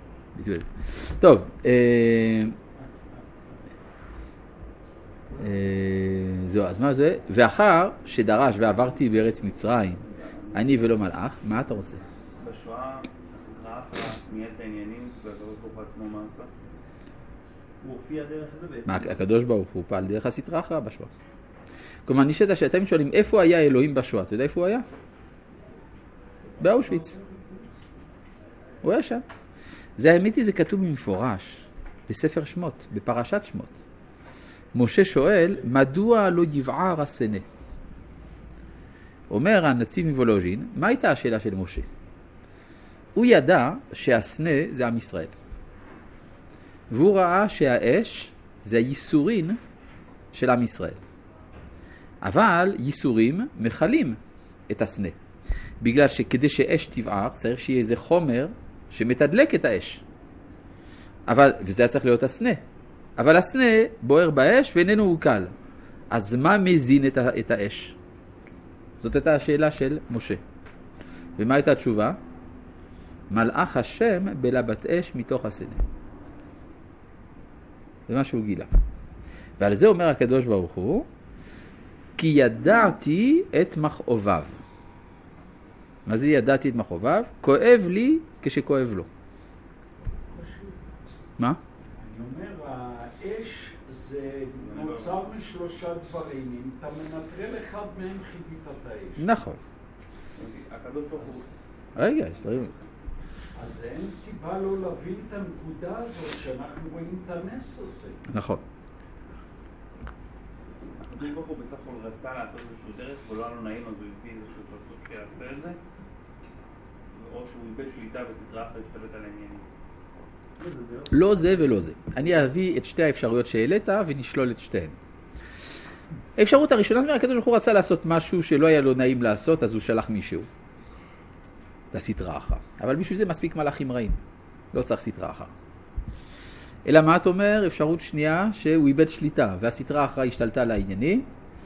טוב, זהו, אז מה זה? ואחר שדרש ועברתי בארץ מצרים, אני ולא מלאך, מה אתה רוצה? בשואה, הסדרה אחלה, נהיית העניינים, והקדוש ברוך הוא עצמו מה עשה? הוא הופיע דרך זה בעצם. מה, הקדוש ברוך הוא פעל דרך הסטרא אחרא בשואה. כלומר, נשאלת שאתם שואלים, איפה היה אלוהים בשואה? אתה יודע איפה הוא היה? באושוויץ. הוא היה שם. זה האמת היא, זה כתוב במפורש, בספר שמות, בפרשת שמות. משה שואל, מדוע לא יבער הסנה? אומר הנציב מוולוז'ין, מה הייתה השאלה של משה? הוא ידע שהסנה זה עם ישראל. והוא ראה שהאש זה הייסורין של עם ישראל. אבל ייסורים מחלים את הסנה. בגלל שכדי שאש תבער צריך שיהיה איזה חומר שמתדלק את האש. וזה היה צריך להיות הסנה. אבל הסנה בוער באש ואיננו הוא קל. אז מה מזין את האש? זאת הייתה השאלה של משה. ומה הייתה התשובה? מלאך השם בלבת אש מתוך הסנה. זה מה שהוא גילה. ועל זה אומר הקדוש ברוך הוא, כי ידעתי את מכאוביו. מה זה ידעתי את מכאוביו? כואב לי כשכואב לו. מה? אני אומר, האש זה נוצר משלושה דברים. אם אתה מנטרל אחד מהם חיבית את האש. נכון. הקדוש ברוך הוא... רגע, יש דברים. אז אין סיבה לא להבין את הנקודה הזאת שאנחנו רואים את הנס הזה. נכון. הקדוש ברוך הוא בסך הכל רצה לעשות איזשהו דרך ולא היה לו נעים, אז הוא הביא איזשהו פרצות שיעשה את זה, או שהוא איבד שליטה בסדרה אחת להשתלט על העניינים. לא זה ולא זה. אני אביא את שתי האפשרויות שהעלית ונשלול את שתיהן. האפשרות הראשונה, הקדוש ברוך הוא רצה לעשות משהו שלא היה לו נעים לעשות, אז הוא שלח מישהו. את הסדרה אחת. אבל בשביל זה מספיק מלאכים רעים. לא צריך סדרה אחת. אלא מה את אומר? אפשרות שנייה שהוא איבד שליטה, והסדרה אחת השתלטה על העניינים,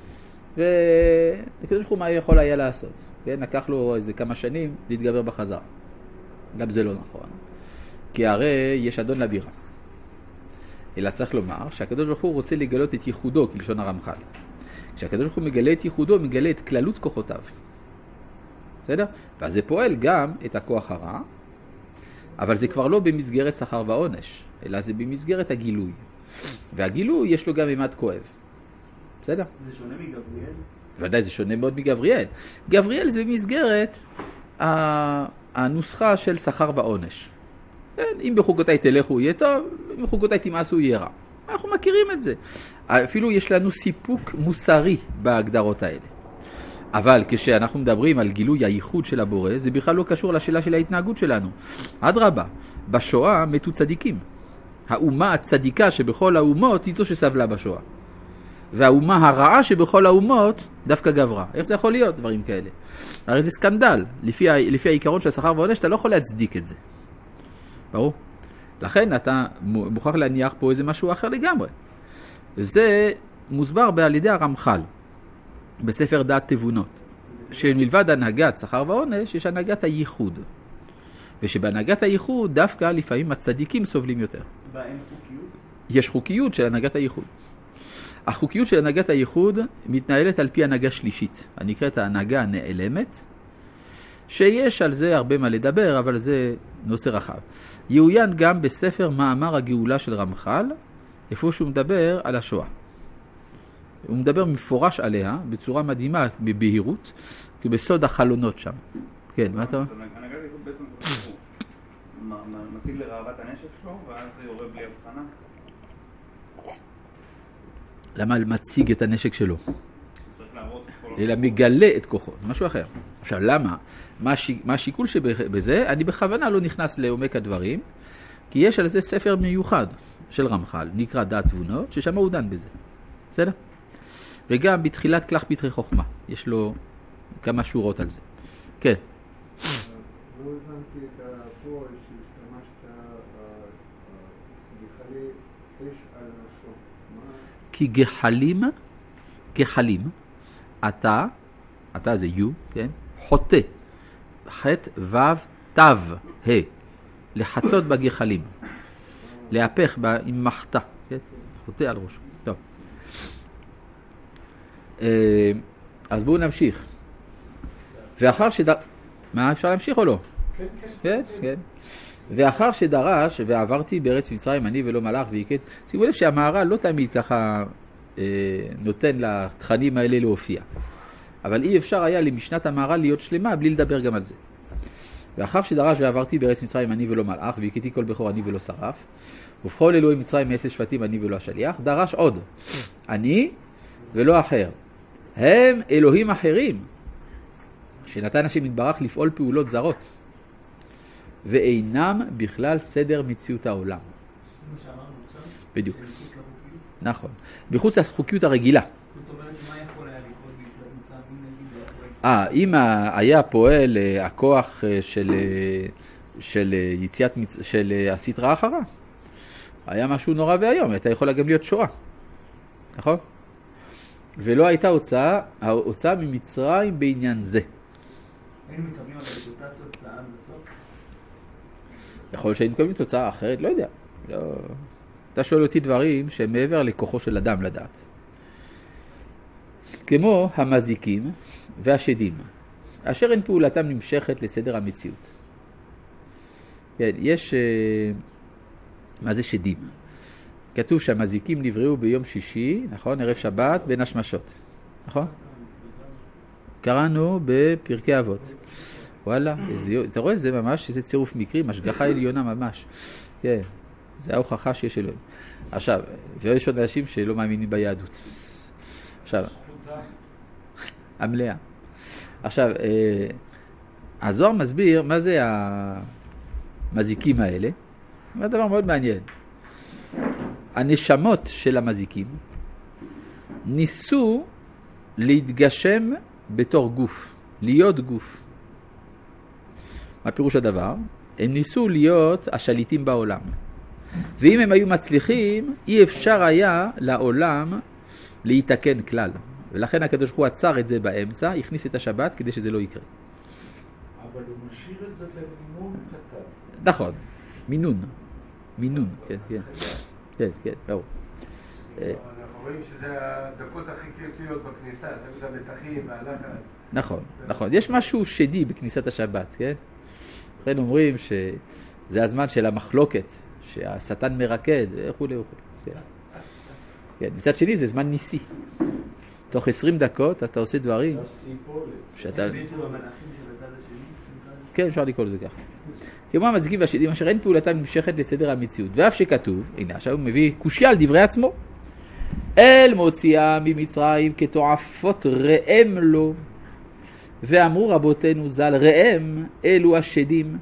והקדוש ברוך הוא מה יכול היה לעשות? כן? לקח לו איזה כמה שנים להתגבר בחזרה. גם זה לא נכון. כי הרי יש אדון לבירה. אלא צריך לומר שהקדוש ברוך הוא רוצה לגלות את ייחודו, כלשון הרמח"ל. כשהקדוש ברוך הוא מגלה את ייחודו, הוא מגלה את כללות כוחותיו. בסדר? ואז זה פועל גם את הכוח הרע, אבל זה כבר לא במסגרת שכר ועונש, אלא זה במסגרת הגילוי. והגילוי יש לו גם ממד כואב. בסדר? זה שונה מגבריאל? ודאי, זה שונה מאוד מגבריאל. גבריאל זה במסגרת הנוסחה של שכר ועונש. אם בחוקותיי תלכו יהיה טוב, אם בחוקותיי תמאסו יהיה רע. אנחנו מכירים את זה. אפילו יש לנו סיפוק מוסרי בהגדרות האלה. אבל כשאנחנו מדברים על גילוי הייחוד של הבורא, זה בכלל לא קשור לשאלה של ההתנהגות שלנו. אדרבה, בשואה מתו צדיקים. האומה הצדיקה שבכל האומות היא זו שסבלה בשואה. והאומה הרעה שבכל האומות דווקא גברה. איך זה יכול להיות דברים כאלה? הרי זה סקנדל. לפי העיקרון של השכר ועונש, אתה לא יכול להצדיק את זה. ברור? לכן אתה מוכרח להניח פה איזה משהו אחר לגמרי. וזה מוסבר על ידי הרמח"ל. בספר דעת תבונות, שמלבד הנהגת שכר ועונש, יש הנהגת הייחוד. ושבהנהגת הייחוד, דווקא לפעמים הצדיקים סובלים יותר. ואין חוקיות? יש חוקיות של הנהגת הייחוד. החוקיות של הנהגת הייחוד מתנהלת על פי הנהגה שלישית. הנקראת ההנהגה הנעלמת, שיש על זה הרבה מה לדבר, אבל זה נושא רחב. יעוין גם בספר מאמר הגאולה של רמח"ל, איפה שהוא מדבר על השואה. הוא מדבר מפורש עליה בצורה מדהימה, בבהירות, כי בסוד החלונות שם. כן, מה אתה אומר? הנהגת הייחוד בעצם הוא מציג לרעבת הנשק שלו, ואז זה יורה בלי הבחנה. למה מציג את הנשק שלו? צריך להראות את כל... אלא מגלה את כוחו, זה משהו אחר. עכשיו, למה? מה השיקול שבזה? אני בכוונה לא נכנס לעומק הדברים, כי יש על זה ספר מיוחד של רמח"ל, נקרא דעת תבונות, ששם הוא דן בזה. בסדר? וגם בתחילת כלך פתחי חוכמה, יש לו כמה שורות על זה. כן. לא הבנתי את הפועל שהשתמשת גחלי אש על ראשו. כי גחלים, אתה זה יו, כן? חוטא, חטא וו תו, לחטות בגחלים, להפך עם מחתה, כן? חוטא על ראשו. טוב. אז בואו נמשיך. ואחר מה, אפשר להמשיך או לא? כן, כן, כן. ואחר שדרש, ועברתי בארץ מצרים אני ולא מלאך ויקט, שימו לב שהמהר"ל לא תמיד ככה נותן לתכנים האלה להופיע. אבל אי אפשר היה למשנת המהר"ל להיות שלמה בלי לדבר גם על זה. ואחר שדרש ועברתי בארץ מצרים אני ולא מלאך ויקטי כל בכור אני ולא שרף, ובכל אלוהי מצרים מעשר שבטים אני ולא השליח, דרש עוד, אני ולא אחר. הם אלוהים אחרים, שנתן השם יתברך לפעול פעולות זרות, ואינם בכלל סדר מציאות העולם. בדיוק. נכון. בחוץ לחוקיות הרגילה. זאת אומרת, מה יכול היה לקרות ביציאת מצרים? אם היה פועל הכוח של הסטרא אחרא, היה משהו נורא והיום, הייתה יכולה גם להיות שואה. נכון? ולא הייתה ההוצאה ממצרים בעניין זה. היינו מקבלים על אותה תוצאה בסוף? יכול להיות שהיינו מקבלים תוצאה אחרת, לא יודע. אתה שואל אותי דברים שהם מעבר לכוחו של אדם לדעת. כמו המזיקים והשדים, אשר אין פעולתם נמשכת לסדר המציאות. כן, יש... מה זה שדים? כתוב שהמזיקים נבראו ביום שישי, נכון? ערב שבת, בין השמשות. נכון? קראנו בפרקי אבות. וואלה, אתה רואה? זה ממש, זה צירוף מקרים, השגחה עליונה ממש. כן, זה ההוכחה שיש אלוהים. עכשיו, ויש עוד אנשים שלא מאמינים ביהדות. עכשיו, המלאה. עכשיו, הזוהר מסביר מה זה המזיקים האלה. זה דבר מאוד מעניין. הנשמות של המזיקים ניסו להתגשם בתור גוף, להיות גוף. מה פירוש הדבר? הם ניסו להיות השליטים בעולם. ואם הם היו מצליחים, אי אפשר היה לעולם להתקן כלל. ולכן הקדוש ברוך הוא עצר את זה באמצע, הכניס את השבת כדי שזה לא יקרה. אבל הוא משאיר את זה במינון קטן. נכון, מינון. מינון, כן, כן. כן, כן, ברור. אנחנו רואים שזה הדקות הכי קריטיות בכניסה, תמיד המתחים והלחץ. נכון, נכון. יש משהו שדי בכניסת השבת, כן? לכן אומרים שזה הזמן של המחלוקת, שהשטן מרקד, וכו' וכו'. כן, מצד שני זה זמן ניסי. תוך 20 דקות אתה עושה דברים שאתה... כן, אפשר לקרוא לזה ככה. כמו המזיקים והשדים אשר אין פעולתם נמשכת לסדר המציאות. ואף שכתוב, הנה עכשיו הוא מביא קושיה על דברי עצמו, אל מוציאה ממצרים כתועפות ראם לו, ואמרו רבותינו ז"ל ראם אלו השדים,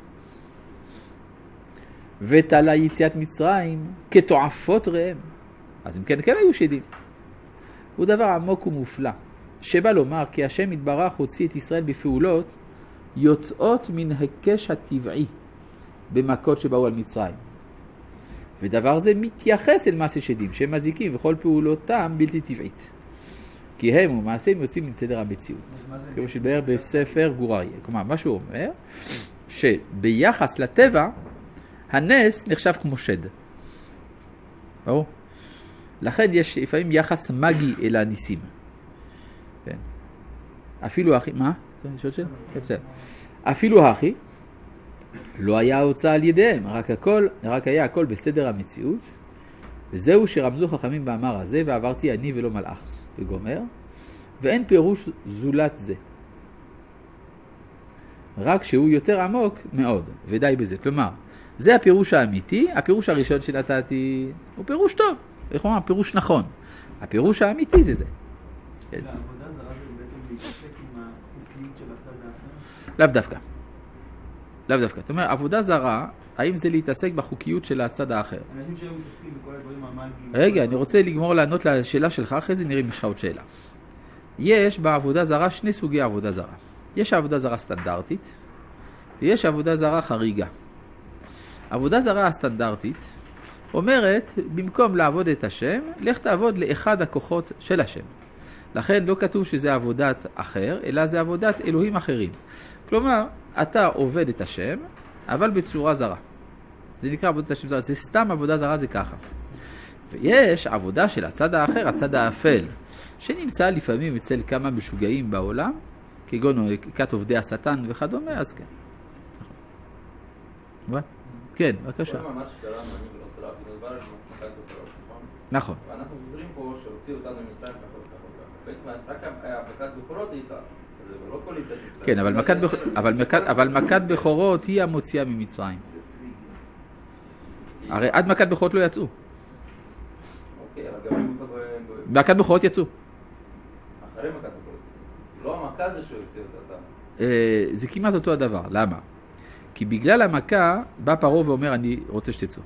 ותלה יציאת מצרים כתועפות ראם. אז אם כן, כן היו שדים. הוא דבר עמוק ומופלא, שבא לומר כי השם יתברך הוציא את ישראל בפעולות יוצאות מן הקש הטבעי במכות שבאו על מצרים. ודבר זה מתייחס אל מעשה שדים, שהם מזיקים וכל פעולותם בלתי טבעית. כי הם ומעשים יוצאים מן סדר המציאות. כמו שבאר בספר גורריה. כלומר, מה שהוא אומר, שביחס לטבע, הנס נחשב כמו שד. ברור? לכן יש לפעמים יחס מגי אל הניסים. כן. אפילו אחי, מה? אפילו האחי, לא היה ההוצאה על ידיהם, רק היה הכל בסדר המציאות, וזהו שרמזו חכמים באמר הזה, ועברתי אני ולא מלאך, וגומר, ואין פירוש זולת זה. רק שהוא יותר עמוק מאוד, ודי בזה. כלומר, זה הפירוש האמיתי, הפירוש הראשון שנתתי הוא פירוש טוב, איך אומר? פירוש נכון. הפירוש האמיתי זה זה. העבודה זרה זה בעצם להתעסק עם החוקיות של הצד האחר? לאו דווקא. לאו דווקא. זאת אומרת, עבודה זרה, האם זה להתעסק בחוקיות של הצד האחר? אנשים שהיו מתעסקים בכל הדברים המאגיים. רגע, אני רוצה לגמור לענות לשאלה שלך, אחרי זה נראה אם יש עוד שאלה. יש בעבודה זרה שני סוגי עבודה זרה. יש עבודה זרה סטנדרטית, ויש עבודה זרה חריגה. עבודה זרה הסטנדרטית אומרת, במקום לעבוד את השם, לך תעבוד לאחד הכוחות של השם. לכן לא כתוב שזה עבודת אחר, אלא זה עבודת אלוהים אחרים. כלומר, אתה עובד את השם, אבל בצורה זרה. זה נקרא עבודת השם זרה, זה סתם עבודה זרה, זה ככה. ויש עבודה של הצד האחר, הצד האפל, שנמצא לפעמים אצל כמה משוגעים בעולם, כגון כת עובדי השטן וכדומה, אז כן. כן, בבקשה. כל ממש קראנו, אני ולא סלאפי, נדבר על מכת בכורות, נכון? נכון. ואנחנו חוזרים פה שהוציאו אותנו ממצרים ככה וככה. בעצם רק מכת בכורות איתה, זה לא כל יצאת מצרים. כן, אבל מכת בכורות היא המוציאה ממצרים. הרי עד מכת בכורות לא יצאו. אוקיי, אבל גם מכת בכורות יצאו. אחרי מכת בכורות. לא המכה זה שהוציאו אותה. זה כמעט אותו הדבר. למה? כי בגלל המכה בא פרעה ואומר אני רוצה שתצאו.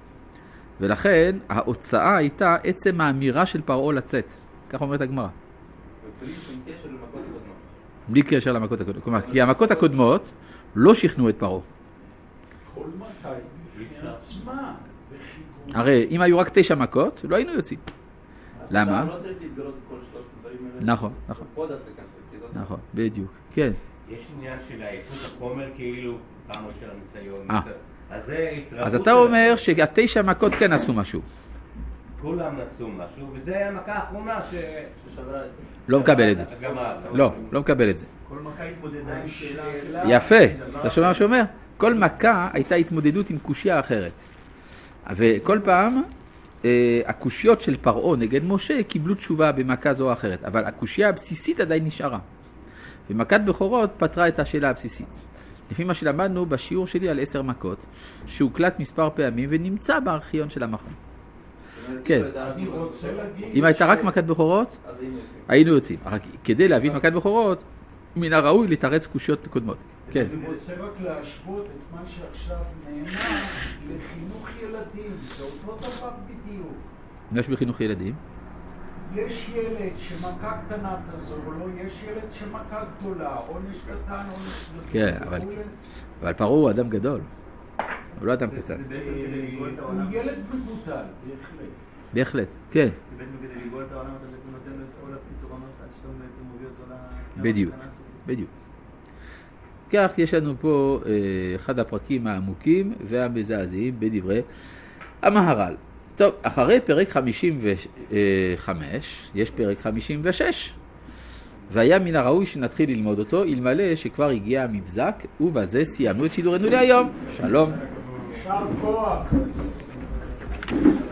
ולכן ההוצאה הייתה עצם האמירה של פרעה לצאת. כך אומרת הגמרא. ובלי שום קשר למכות הקודמות. בלי קשר למכות הקודמות. כלומר, כי המכות הקודמות לא שכנעו את פרעה. כל מתי בפני עצמה. הרי אם היו רק 9 מכות, לא היינו יוצאים. למה? אז לא צריך להתגלות את כל שלושת הדברים האלה. נכון, נכון. פה דווקא כאן. נכון, בדיוק. כן. יש עניין של עייפות החומר כאילו, פעם של הניסיון. אז אתה אומר ש9 מכות כן עשו משהו. כולם נשאו משהו, וזה היה המכה האחרונה ששברה... לא מקבל את זה. לא מקבל את זה. כל מכה התמודדה עם שאלה. יפה, אתה שומע מה שאומר? כל מכה הייתה התמודדות עם קושיה אחרת. וכל פעם הקושיות של פרעה נגד משה קיבלו תשובה במכה זו או אחרת, אבל הקושיה הבסיסית עדיין נשארה. ומכת בכורות פתרה את השאלה הבסיסית. לפי מה שלמדנו בשיעור שלי על 10 מכות, שהוקלט מספר פעמים ונמצא בארכיון של המכון. כן. אני רוצה להגיד... אם הייתה רק מכת בכורות, היינו יוצאים. רק כדי להבין מכת בכורות, מן הראוי לתרץ קושיות קודמות. כן. אני רוצה רק להשוות את מה שעכשיו נאמר לחינוך ילדים. זה אותו דבר בדיוק. יש בחינוך ילדים. יש ילד שמכה קטנה תעזור לו, יש ילד שמכה גדולה, עונש קטן, עונש גדול. כן, אבל פרעה הוא אדם גדול. הוא לא אדם קטן. הוא ילד מבוטל, בהחלט. בהחלט, כן. בעצם כדי לגאול את העולם אתה בעצם נותן לו את כל הפיצור המרחק שאתה בעצם מוביל אותו בדיוק, בדיוק. כך יש לנו פה אחד הפרקים העמוקים והמזעזעים בדברי המהר"ל. טוב, אחרי פרק 55 יש פרק 56, והיה מן הראוי שנתחיל ללמוד אותו, אלמלא שכבר הגיע המבזק, ובזה סיימנו את שידורנו להיום. שלום. יישר כוח.